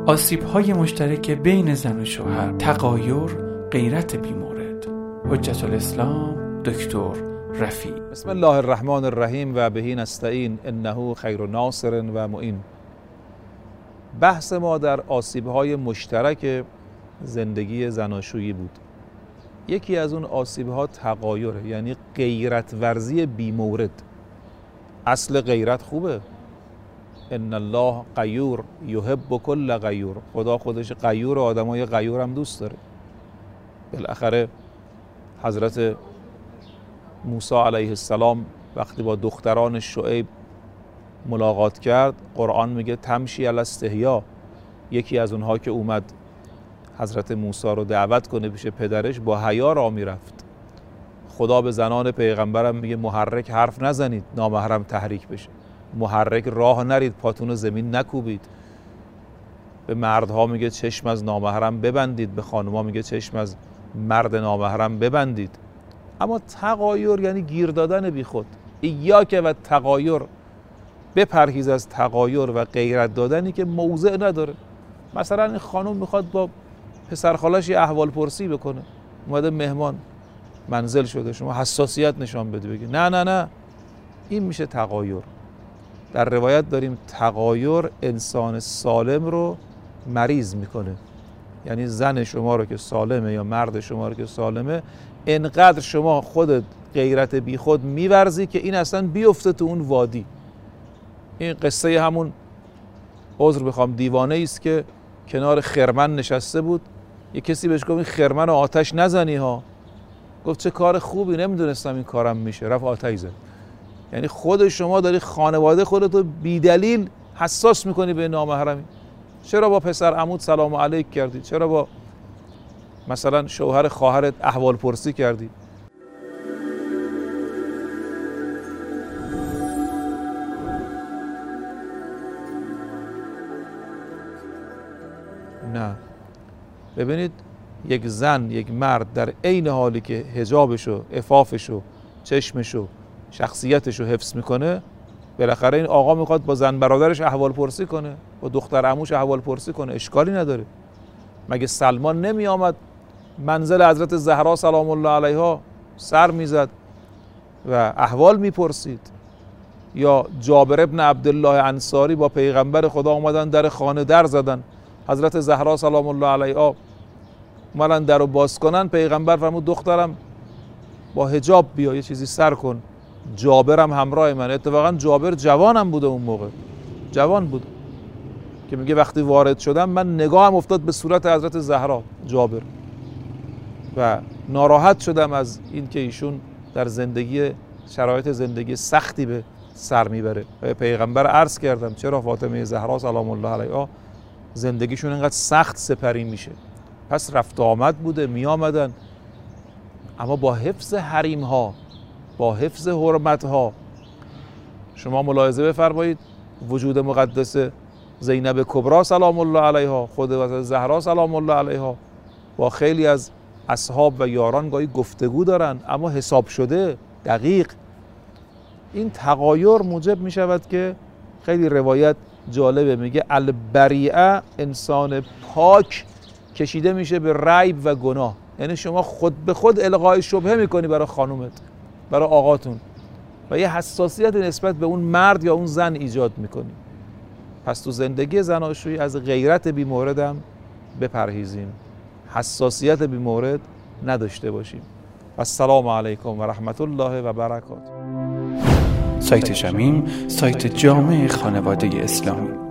آسیب‌های مشترک بین زن و شوهر، تغایر، غیرت بی‌مورد. حجت الاسلام دکتر رفیع. بسم الله الرحمن الرحیم و بهی نستعین انه خیر ناصر و معین. بحث ما در آسیب‌های مشترک زندگی زناشویی بود. یکی از اون آسیب‌ها تغایره، یعنی غیرت ورزی بی‌مورد. اصل غیرت خوبه، ان الله غیور یحب کل غیور. خدا خودش غیور، آدمای غیور هم دوست داره. بالاخره حضرت موسی علیه السلام وقتی با دختران شعیب ملاقات کرد، قرآن میگه تمشی علی استحیا. یکی از اونها که اومد حضرت موسی رو دعوت کنه پیش پدرش، با حیا راه میرفت. خدا به زنان پیغمبرم میگه محرک حرف نزنید نامحرم تحریک بشه، محرک راه نرید پاتون زمین نکوبید. به مردها میگه چشم از نامحرم ببندید، به خانمها میگه چشم از مرد نامحرم ببندید. اما تغایر یعنی گیر دادن بی خود. ایاک و تغایر، بپرهیز از تغایر و غیرت دادنی که موضع نداره. مثلا این خانم میخواد با پسرخالش یه احوال پرسی بکنه، اومده مهمان منزل شده، شما حساسیت نشان بده بگی نه، این میشه تغایر. در روایت داریم تغایر انسان سالم رو مریض میکنه. یعنی زن شما رو که سالمه یا مرد شما رو که سالمه، انقدر شما خودت غیرت بی خود میورزی که این اصلا بیفته تو اون وادی. این قصه همون عذر بخوام دیوانه است که کنار خرمن نشسته بود، یه کسی بهش گفت این خرمن رو آتش نزنی ها. گفت چه کار خوبی، نمیدونستم این کارم میشه، رفت آتش زد. یعنی خود شما داری خانواده خودتو بی دلیل حساس میکنی به نامحرمی. چرا با پسر عموت سلام علیک کردی؟ چرا با مثلا شوهر خواهرت احوال پرسی کردی؟ نه. ببینید یک زن، یک مرد در عین حالی که حجابشو، عفافشو، چشمشو، شخصیتشو حفظ میکنه، بالاخره این آقا میخواد با زن برادرش احوال پرسی کنه، با دختر عموش احوال پرسی کنه، اشکالی نداره. مگه سلمان نمی آمد منزل حضرت زهرا سلام الله علیها سر میزد و احوال میپرسید؟ یا جابر ابن عبدالله انصاری با پیغمبر خدا اومدن در خانه در زدن، حضرت زهرا سلام الله علیها اومدن در رو باز کنن، پیغمبر فرمود دخترم با حجاب بیا یه چیزی سر کن. جابرم همراه من. اتفاقا جابر جوانم بوده، اون موقع جوان بود که میگه وقتی وارد شدم من نگاهم افتاد به صورت حضرت زهرا جابر و ناراحت شدم از این که ایشون در زندگی شرایط زندگی سختی به سر میبره. و پیغمبر عرض کردم چرا فاطمه زهرا سلام الله علیها زندگیشون اینقدر سخت سپری میشه؟ پس رفت آمد بوده، می آمدن، اما با حفظ حریم ها، با حفظ حرمت ها. شما ملاحظه بفرمایید وجود مقدس زینب کبرا سلام الله علیها، خود حضرت زهرا سلام الله علیها با خیلی از اصحاب و یاران گاهی گفتگو دارن، اما حساب شده، دقیق. این تغایر موجب می شود که خیلی روایت جالبه، میگه البریعه، انسان پاک کشیده میشه به ریب و گناه. یعنی شما خود به خود الغای شبهه میکنی برای خانومت، برای آقاتون، و یه حساسیت نسبت به اون مرد یا اون زن ایجاد میکنی. پس تو زندگی زناشویی از غیرت بی مورد هم بپرهیزیم، حساسیت بی مورد نداشته باشیم. السلام علیکم و رحمت الله و برکاته. سایت شمیم، سایت جامع خانواده اسلامی.